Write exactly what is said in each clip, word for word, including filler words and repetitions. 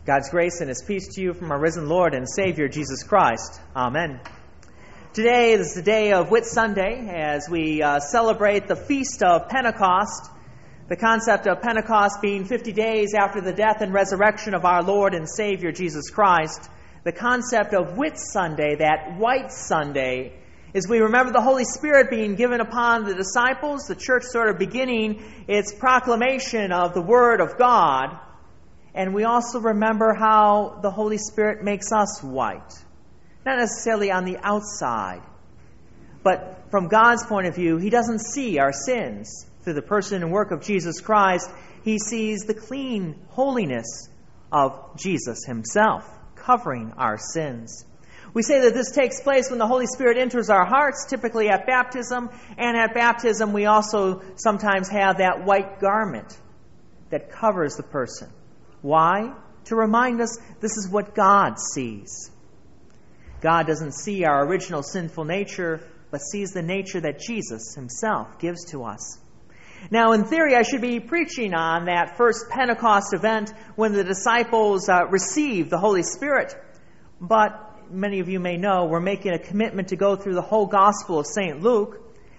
God's grace and His peace to you from our risen Lord and Savior, Jesus Christ. Amen. Today is the day of Whit Sunday as we uh, celebrate the feast of Pentecost. The concept of Pentecost being fifty days after the death and resurrection of our Lord and Savior, Jesus Christ. The concept of Whit Sunday, that White Sunday, is we remember the Holy Spirit being given upon the disciples, the church sort of beginning its proclamation of the Word of God. And we also remember how the Holy Spirit makes us white. Not necessarily on the outside, but from God's point of view, He doesn't see our sins. Through the person and work of Jesus Christ, He sees the clean holiness of Jesus Himself, covering our sins. We say that this takes place when the Holy Spirit enters our hearts, typically at baptism. And at baptism, we also sometimes have that white garment that covers the person. Why? To remind us this is what God sees. God doesn't see our original sinful nature, but sees the nature that Jesus Himself gives to us. Now, in theory, I should be preaching on that first Pentecost event when the disciples uh, received the Holy Spirit. But many of you may know we're making a commitment to go through the whole Gospel of Saint Luke.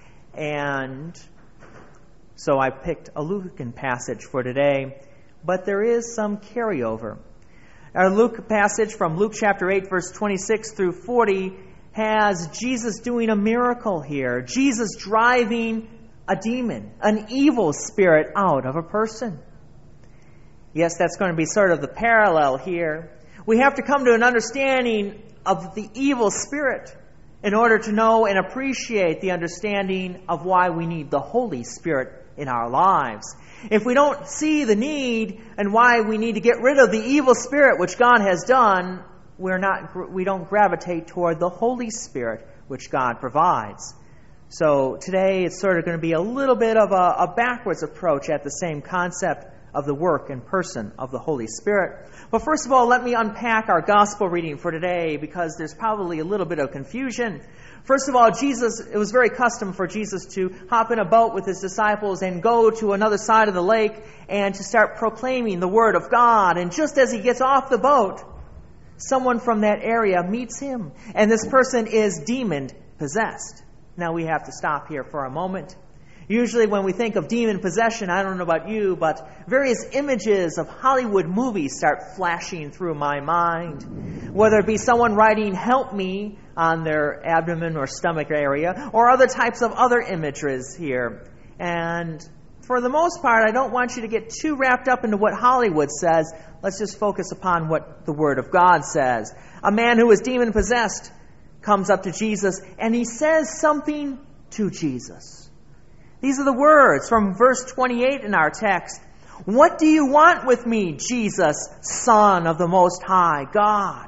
And so I picked a Lucan passage for today. But there is some carryover. Our Luke passage from Luke chapter eight, verse twenty-six through forty has Jesus doing a miracle here. Jesus driving a demon, an evil spirit out of a person. Yes, that's going to be sort of the parallel here. We have to come to an understanding of the evil spirit in order to know and appreciate the understanding of why we need the Holy Spirit in our lives. If we don't see the need and why we need to get rid of the evil spirit which God has done, we're not, we don't gravitate toward the Holy Spirit which God provides. So today it's sort of going to be a little bit of a, a backwards approach at the same concept of the work and person of the Holy Spirit. But first of all, let me unpack our gospel reading for today because there's probably a little bit of confusion. First of all, Jesus, it was very custom for Jesus to hop in a boat with His disciples and go to another side of the lake and to start proclaiming the Word of God. And just as He gets off the boat, someone from that area meets Him. And this person is demon-possessed. Now we have to stop here for a moment. Usually when we think of demon possession, I don't know about you, but various images of Hollywood movies start flashing through my mind. Whether it be someone writing "help me" on their abdomen or stomach area, or other types of other images here. And for the most part, I don't want you to get too wrapped up into what Hollywood says. Let's just focus upon what the Word of God says. A man who is demon-possessed comes up to Jesus, and he says something to Jesus. These are the words from verse twenty-eight in our text. "What do you want with me, Jesus, Son of the Most High God?"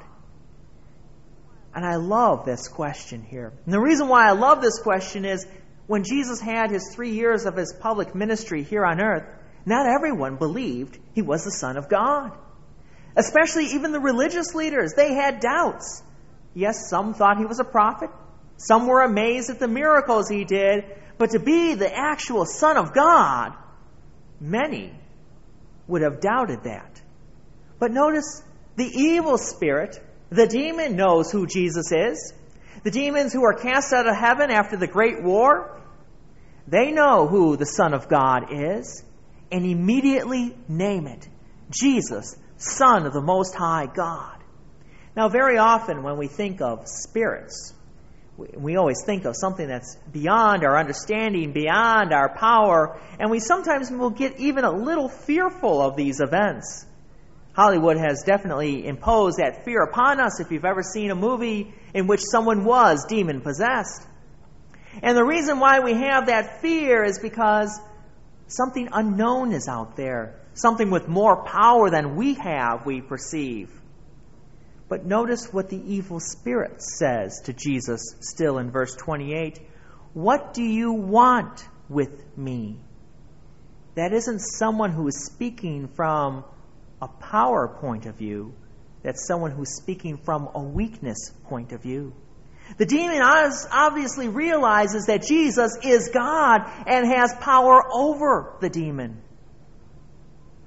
And I love this question here. And the reason why I love this question is when Jesus had His three years of His public ministry here on earth, not everyone believed He was the Son of God. Especially even the religious leaders. They had doubts. Yes, some thought He was a prophet. Some were amazed at the miracles He did. But to be the actual Son of God, many would have doubted that. But notice, the evil spirit, the demon, knows who Jesus is. The demons who are cast out of heaven after the great war, they know who the Son of God is, and immediately name it. Jesus, Son of the Most High God. Now, very often when we think of spirits, we always think of something that's beyond our understanding, beyond our power, and we sometimes will get even a little fearful of these events. Hollywood has definitely imposed that fear upon us if you've ever seen a movie in which someone was demon-possessed. And the reason why we have that fear is because something unknown is out there, something with more power than we have, we perceive. But notice what the evil spirit says to Jesus still in verse twenty-eight. "What do you want with me?" That isn't someone who is speaking from a power point of view. That's someone who's speaking from a weakness point of view. The demon obviously realizes that Jesus is God and has power over the demon.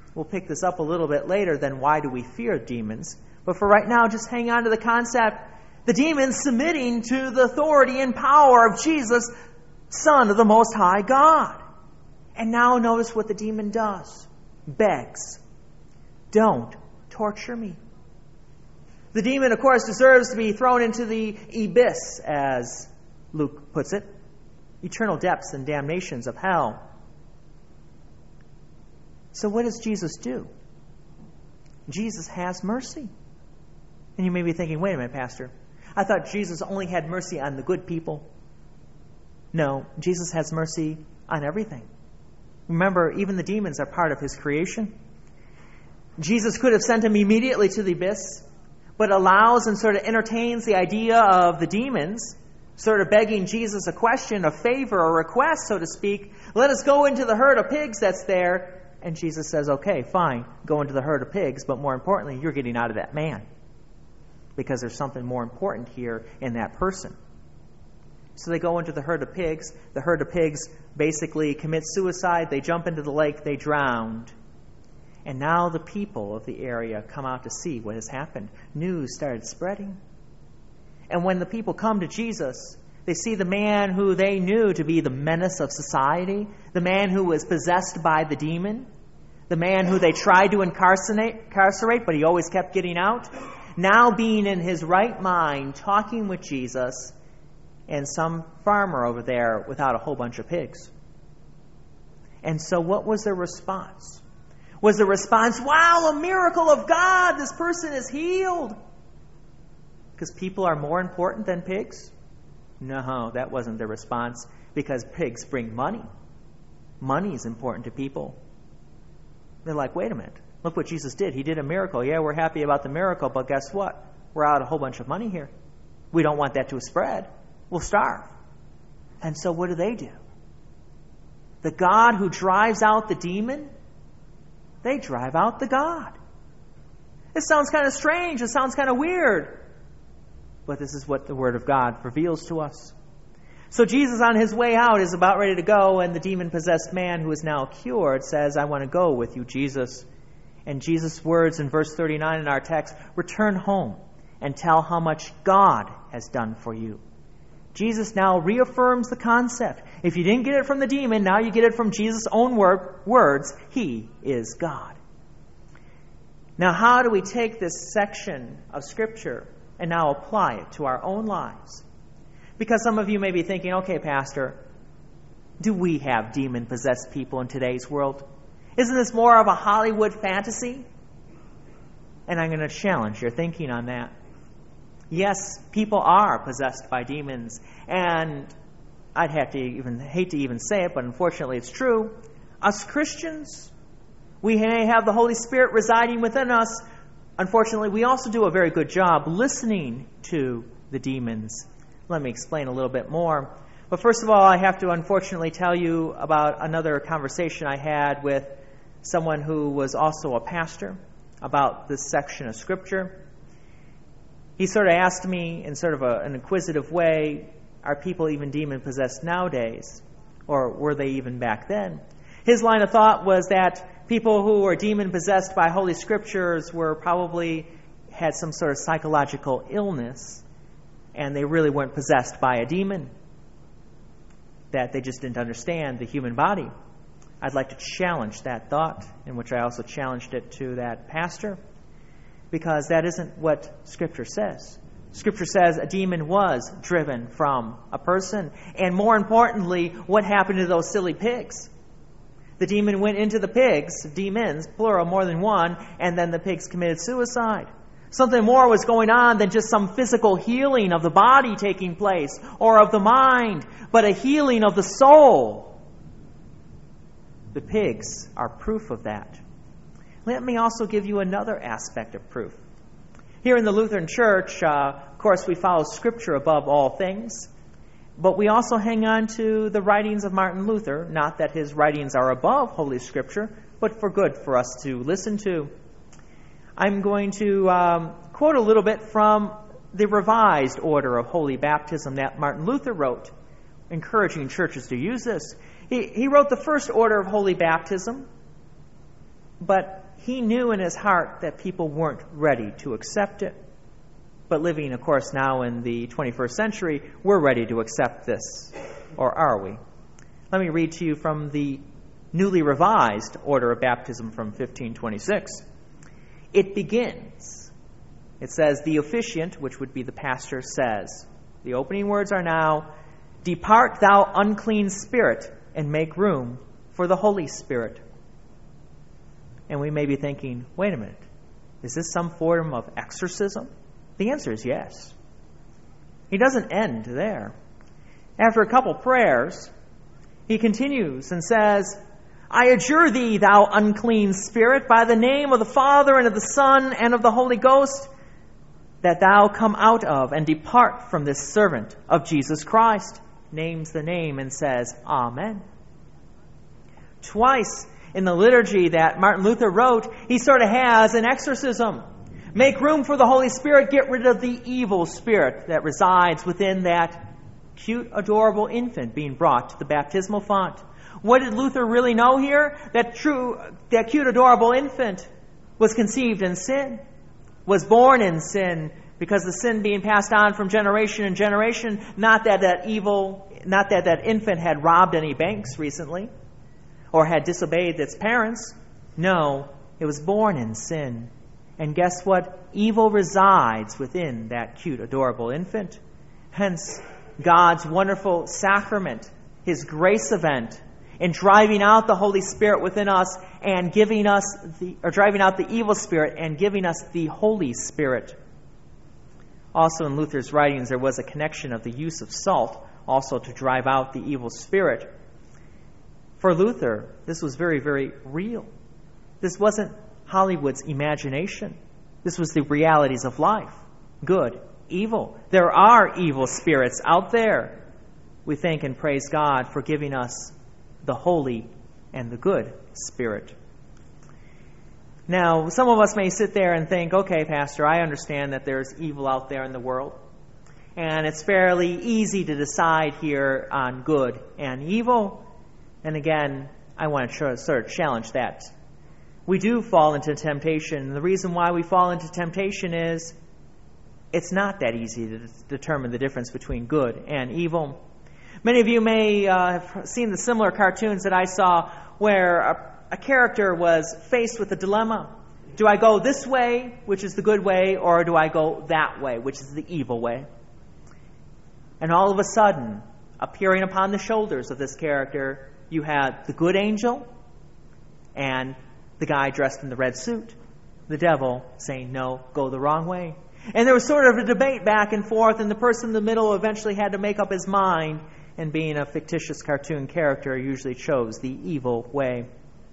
We'll pick this up a little bit later, then why do we fear demons? But for right now, just hang on to the concept. The demons submitting to the authority and power of Jesus, Son of the Most High God. And now notice what the demon does. Begs. Don't torture me. The demon, of course, deserves to be thrown into the abyss, as Luke puts it. Eternal depths and damnations of hell. So what does Jesus do? Jesus has mercy. And you may be thinking, wait a minute, Pastor. I thought Jesus only had mercy on the good people. No, Jesus has mercy on everything. Remember, even the demons are part of his creation. Jesus could have sent him immediately to the abyss, but allows and sort of entertains the idea of the demons, sort of begging Jesus a question, a favor, a request, so to speak. Let us go into the herd of pigs that's there. And Jesus says, okay, fine, go into the herd of pigs, but more importantly, you're getting out of that man. Because there's something more important here in that person. So they go into the herd of pigs. The herd of pigs basically commit suicide. They jump into the lake. They drowned. And now the people of the area come out to see what has happened. News started spreading. And when the people come to Jesus, they see the man who they knew to be the menace of society, the man who was possessed by the demon, the man who they tried to incarcerate, incarcerate, but he always kept getting out, now being in his right mind, talking with Jesus, and some farmer over there without a whole bunch of pigs. And so what was their response? Was the response, wow, a miracle of God, this person is healed? Because people are more important than pigs? No, that wasn't the response, because pigs bring money. Money is important to people. They're like, wait a minute, look what Jesus did. He did a miracle. Yeah, we're happy about the miracle, but guess what? We're out a whole bunch of money here. We don't want that to spread. We'll starve. And so what do they do? The God who drives out the demon, they drive out the God. It sounds kind of strange. It sounds kind of weird. But this is what the Word of God reveals to us. So Jesus, on his way out, is about ready to go, and the demon-possessed man who is now cured says, I want to go with you, Jesus. And Jesus' words in verse thirty-nine in our text, return home and tell how much God has done for you. Jesus now reaffirms the concept. If you didn't get it from the demon, now you get it from Jesus' own word, words. He is God. Now, how do we take this section of Scripture and now apply it to our own lives? Because some of you may be thinking, okay, Pastor, do we have demon-possessed people in today's world? Isn't this more of a Hollywood fantasy? And I'm going to challenge your thinking on that. Yes, people are possessed by demons, and I'd have to even hate to even say it, but unfortunately it's true. Us Christians, we may have the Holy Spirit residing within us. Unfortunately, we also do a very good job listening to the demons. Let me explain a little bit more. But first of all, I have to unfortunately tell you about another conversation I had with someone who was also a pastor about this section of Scripture. He sort of asked me in sort of a, an inquisitive way, are people even demon-possessed nowadays? Or were they even back then? His line of thought was that people who were demon-possessed by Holy Scriptures were probably had some sort of psychological illness, and they really weren't possessed by a demon, that they just didn't understand the human body. I'd like to challenge that thought, in which I also challenged it to that pastor, because that isn't what Scripture says. Scripture says a demon was driven from a person. And more importantly, what happened to those silly pigs? The demon went into the pigs, demons, plural, more than one, and then the pigs committed suicide. Something more was going on than just some physical healing of the body taking place or of the mind, but a healing of the soul. The pigs are proof of that. Let me also give you another aspect of proof. Here in the Lutheran Church, uh, of course, we follow Scripture above all things, but we also hang on to the writings of Martin Luther, not that his writings are above Holy Scripture, but for good for us to listen to. I'm going to um, quote a little bit from the revised order of holy baptism that Martin Luther wrote, encouraging churches to use this. He, he wrote the first order of holy baptism, But he knew in his heart that people weren't ready to accept it. But living, of course, now in the twenty-first century, we're ready to accept this. Or are we? Let me read to you from the newly revised Order of Baptism from fifteen twenty-six. It begins. It says, the officiant, which would be the pastor, says, the opening words are now, "Depart, thou unclean spirit, and make room for the Holy Spirit." And we may be thinking, wait a minute, is this some form of exorcism? The answer is yes. He doesn't end there. After a couple prayers, he continues and says, "I adjure thee, thou unclean spirit, by the name of the Father and of the Son and of the Holy Ghost, that thou come out of and depart from this servant of Jesus Christ." Names the name and says, Amen. Twice in the liturgy that Martin Luther wrote, he sort of has an exorcism. Make room for the Holy Spirit. Get rid of the evil spirit that resides within that cute, adorable infant being brought to the baptismal font. What did Luther really know here? That true, that cute, adorable infant was conceived in sin, was born in sin, because the sin being passed on from generation and generation, not that that evil, not that that infant had robbed any banks recently, or had disobeyed its parents. No, it was born in sin. And guess what? Evil resides within that cute, adorable infant. Hence, God's wonderful sacrament, His grace event, in driving out the Holy Spirit within us and giving us the, or driving out the evil spirit and giving us the Holy Spirit. Also in Luther's writings, there was a connection of the use of salt also to drive out the evil spirit. For Luther, this was very, very real. This wasn't Hollywood's imagination. This was the realities of life. Good, evil. There are evil spirits out there. We thank and praise God for giving us the Holy and the good Spirit. Now, some of us may sit there and think, okay, Pastor, I understand that there's evil out there in the world. And it's fairly easy to decide here on good and evil. And again, I want to sort of challenge that. We do fall into temptation. And the reason why we fall into temptation is it's not that easy to determine the difference between good and evil. Many of you may uh, have seen the similar cartoons that I saw where a, a character was faced with a dilemma. Do I go this way, which is the good way, or do I go that way, which is the evil way? And all of a sudden, appearing upon the shoulders of this character, you had the good angel and the guy dressed in the red suit, the devil, saying, no, go the wrong way. And there was sort of a debate back and forth, and the person in the middle eventually had to make up his mind, and being a fictitious cartoon character, usually chose the evil way.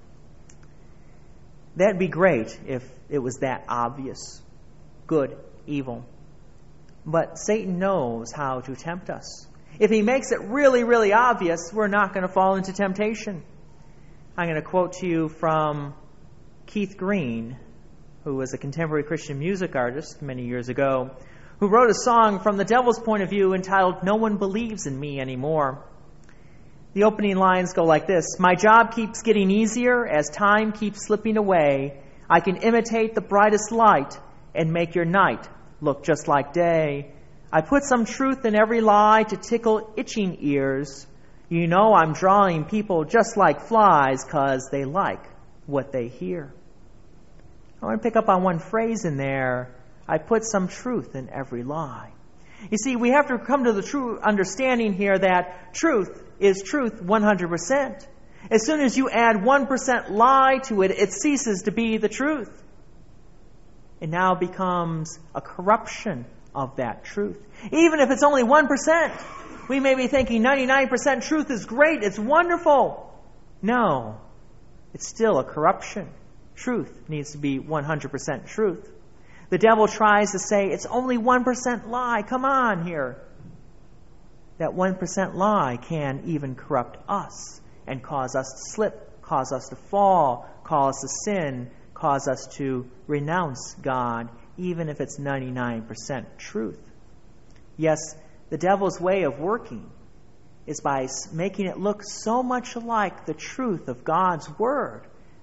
That'd be great if it was that obvious. Good, evil. But Satan knows how to tempt us. If he makes it really, really obvious, we're not going to fall into temptation. I'm going to quote to you from Keith Green, who was a contemporary Christian music artist many years ago, who wrote a song from the devil's point of view entitled, "No One Believes in Me Anymore." The opening lines go like this: "My job keeps getting easier as time keeps slipping away. I can imitate the brightest light and make your night look just like day. I put some truth in every lie to tickle itching ears. You know I'm drawing people just like flies 'cause they like what they hear." I want to pick up on one phrase in there. I put some truth in every lie. You see, we have to come to the true understanding here that truth is truth one hundred percent. As soon as you add one percent lie to it, it ceases to be the truth. It now becomes a corruption of that truth. Even if it's only one percent, we may be thinking ninety-nine percent truth is great, it's wonderful. No, it's still a corruption. Truth needs to be one hundred percent truth. The devil tries to say, it's only one percent lie. Come on here. That one percent lie can even corrupt us and cause us to slip, cause us to fall, cause us to sin, cause us to renounce God, even if it's ninety-nine percent truth. Yes, the devil's way of working is by making it look so much like the truth of God's Word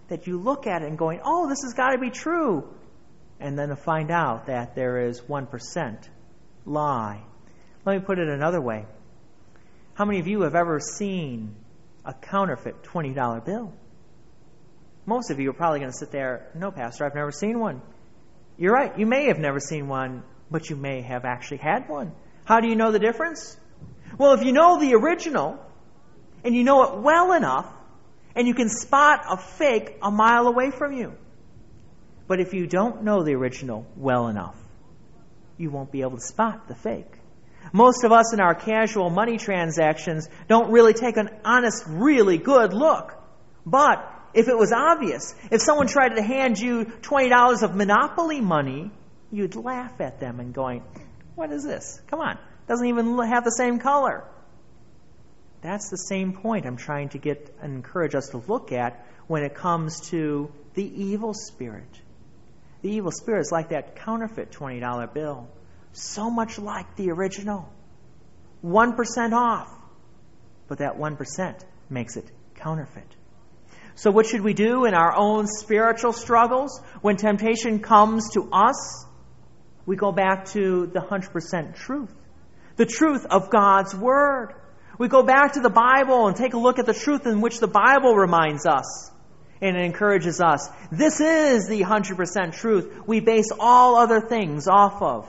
that you look at it and going, oh, this has got to be true. And then to find out that there is one percent lie. Let me put it another way. How many of you have ever seen a counterfeit twenty dollar bill? Most of you are probably going to sit there, no, Pastor, I've never seen one. You're right, you may have never seen one, but you may have actually had one. How do you know the difference? Well, if you know the original, and you know it well enough, and you can spot a fake a mile away from you. But if you don't know the original well enough, you won't be able to spot the fake. Most of us in our casual money transactions don't really take an honest, really good look. But if it was obvious, if someone tried to hand you twenty dollars of Monopoly money, you'd laugh at them and going, what is this? Come on, it doesn't even have the same color. That's the same point I'm trying to get and encourage us to look at when it comes to the evil spirit. The evil spirit is like that counterfeit twenty dollar bill. So much like the original. one percent off. But that one percent makes it counterfeit. So what should we do in our own spiritual struggles? When temptation comes to us, we go back to the one hundred percent truth. The truth of God's Word. We go back to the Bible and take a look at the truth in which the Bible reminds us and encourages us. This is the one hundred percent truth we base all other things off of.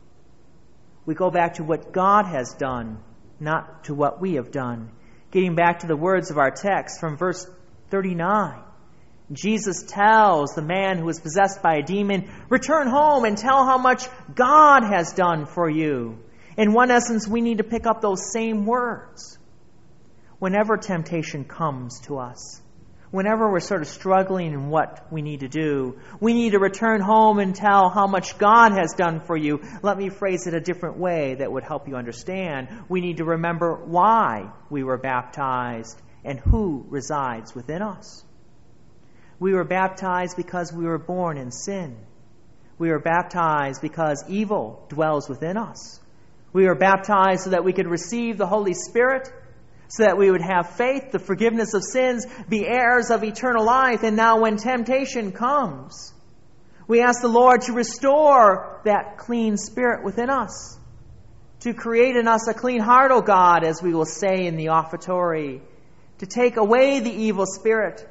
We go back to what God has done, not to what we have done. Getting back to the words of our text from verse thirty-nine. Jesus tells the man who was possessed by a demon, return home and tell how much God has done for you. In one essence, we need to pick up those same words. Whenever temptation comes to us, whenever we're sort of struggling in what we need to do, we need to return home and tell how much God has done for you. Let me phrase it a different way that would help you understand. We need to remember why we were baptized and who resides within us. We were baptized because we were born in sin. We were baptized because evil dwells within us. We were baptized so that we could receive the Holy Spirit, so that we would have faith, the forgiveness of sins, be heirs of eternal life. And now when temptation comes, we ask the Lord to restore that clean spirit within us, to create in us a clean heart, O God, as we will say in the offertory, to take away the evil spirit.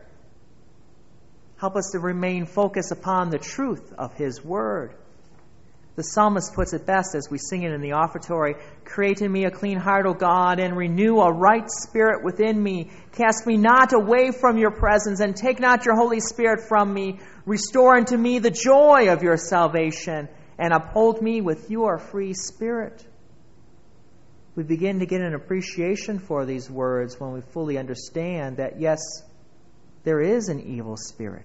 Help us to remain focused upon the truth of His Word. The psalmist puts it best as we sing it in the offertory. Create in me a clean heart, O God, and renew a right spirit within me. Cast me not away from your presence, and take not your Holy Spirit from me. Restore unto me the joy of your salvation, and uphold me with your free spirit. We begin to get an appreciation for these words when we fully understand that, yes, there is an evil spirit.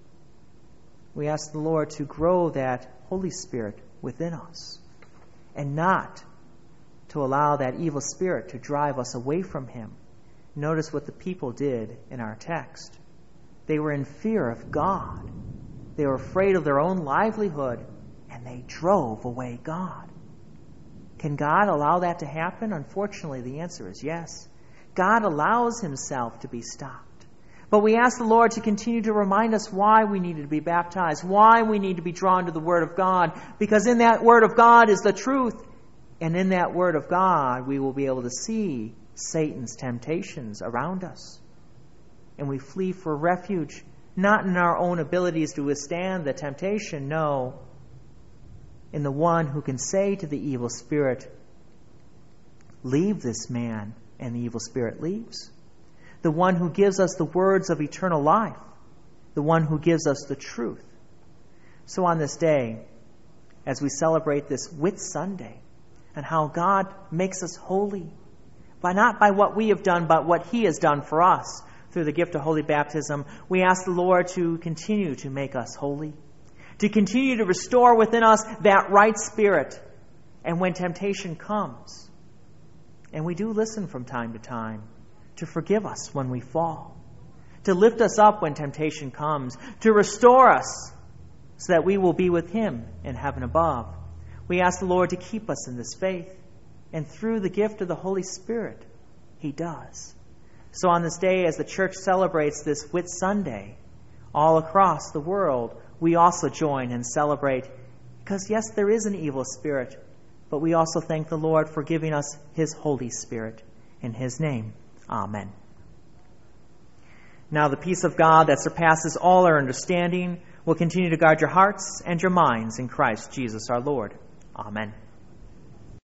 We ask the Lord to grow that Holy Spirit within us, and not to allow that evil spirit to drive us away from Him. Notice what the people did in our text. They were in fear of God. They were afraid of their own livelihood, and they drove away God. Can God allow that to happen? Unfortunately, the answer is yes. God allows Himself to be stopped. But we ask the Lord to continue to remind us why we need to be baptized, why we need to be drawn to the Word of God, because in that Word of God is the truth, and in that Word of God we will be able to see Satan's temptations around us. And we flee for refuge, not in our own abilities to withstand the temptation, no, in the one who can say to the evil spirit, leave this man, and the evil spirit leaves. The one who gives us the words of eternal life, the one who gives us the truth. So on this day, as we celebrate this Whit Sunday, and how God makes us holy, by not by what we have done, but what He has done for us through the gift of holy baptism, we ask the Lord to continue to make us holy, to continue to restore within us that right spirit. And when temptation comes, and we do listen from time to time, to forgive us when we fall, to lift us up when temptation comes, to restore us so that we will be with Him in heaven above. We ask the Lord to keep us in this faith, and through the gift of the Holy Spirit, He does. So on this day, as the church celebrates this Whit Sunday, all across the world, we also join and celebrate. Because, yes, there is an evil spirit, but we also thank the Lord for giving us his Holy Spirit. In his name, amen. Now the peace of God that surpasses all our understanding will continue to guard your hearts and your minds in Christ Jesus our Lord. Amen.